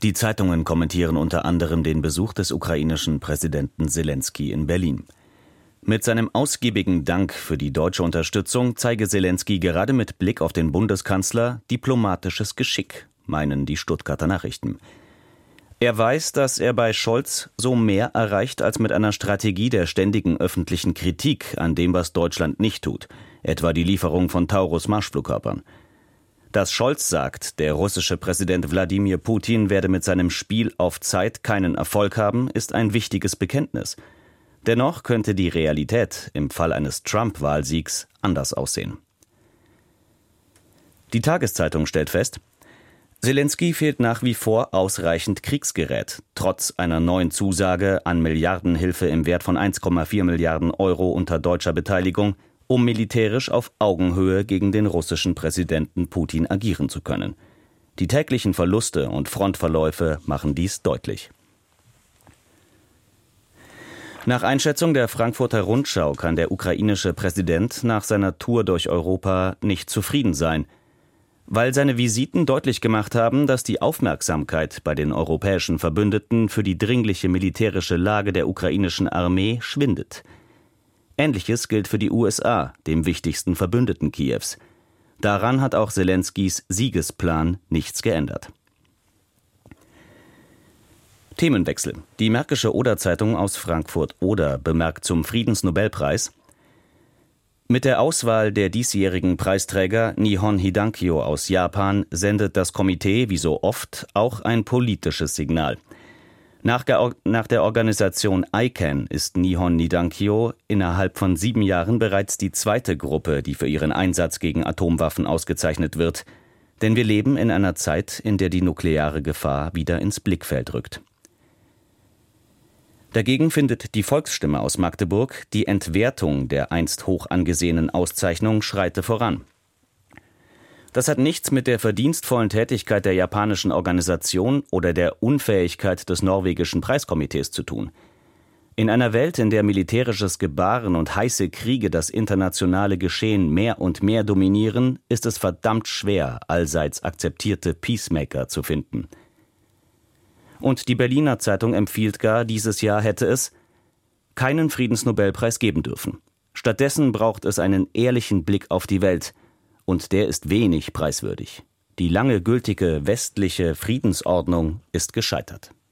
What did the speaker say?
Die Zeitungen kommentieren unter anderem den Besuch des ukrainischen Präsidenten Selenskyj in Berlin. Mit seinem ausgiebigen Dank für die deutsche Unterstützung zeige Selenskyj gerade mit Blick auf den Bundeskanzler diplomatisches Geschick, meinen die Stuttgarter Nachrichten. Er weiß, dass er bei Scholz so mehr erreicht als mit einer Strategie der ständigen öffentlichen Kritik an dem, was Deutschland nicht tut, etwa die Lieferung von Taurus-Marschflugkörpern. Dass Scholz sagt, der russische Präsident Wladimir Putin werde mit seinem Spiel auf Zeit keinen Erfolg haben, ist ein wichtiges Bekenntnis. Dennoch könnte die Realität im Fall eines Trump-Wahlsiegs anders aussehen. Die Tageszeitung stellt fest, Selenskyj fehlt nach wie vor ausreichend Kriegsgerät, trotz einer neuen Zusage an Milliardenhilfe im Wert von 1,4 Milliarden Euro unter deutscher Beteiligung, um militärisch auf Augenhöhe gegen den russischen Präsidenten Putin agieren zu können. Die täglichen Verluste und Frontverläufe machen dies deutlich. Nach Einschätzung der Frankfurter Rundschau kann der ukrainische Präsident nach seiner Tour durch Europa nicht zufrieden sein, weil seine Visiten deutlich gemacht haben, dass die Aufmerksamkeit bei den europäischen Verbündeten für die dringliche militärische Lage der ukrainischen Armee schwindet. Ähnliches gilt für die USA, dem wichtigsten Verbündeten Kiews. Daran hat auch Selenskys Siegesplan nichts geändert. Themenwechsel. Die Märkische Oder-Zeitung aus Frankfurt-Oder bemerkt zum Friedensnobelpreis: Mit der Auswahl der diesjährigen Preisträger Nihon Hidankyo aus Japan sendet das Komitee, wie so oft, auch ein politisches Signal. Nach der Organisation ICAN ist Nihon Hidankyo innerhalb von 7 Jahren bereits die zweite Gruppe, die für ihren Einsatz gegen Atomwaffen ausgezeichnet wird. Denn wir leben in einer Zeit, in der die nukleare Gefahr wieder ins Blickfeld rückt. Dagegen findet die Volksstimme aus Magdeburg, die Entwertung der einst hoch angesehenen Auszeichnung schreite voran. Das hat nichts mit der verdienstvollen Tätigkeit der japanischen Organisation oder der Unfähigkeit des norwegischen Preiskomitees zu tun. In einer Welt, in der militärisches Gebaren und heiße Kriege das internationale Geschehen mehr und mehr dominieren, ist es verdammt schwer, allseits akzeptierte Peacemaker zu finden. Und die Berliner Zeitung empfiehlt gar, dieses Jahr hätte es keinen Friedensnobelpreis geben dürfen. Stattdessen braucht es einen ehrlichen Blick auf die Welt. Und der ist wenig preiswürdig. Die lange gültige westliche Friedensordnung ist gescheitert.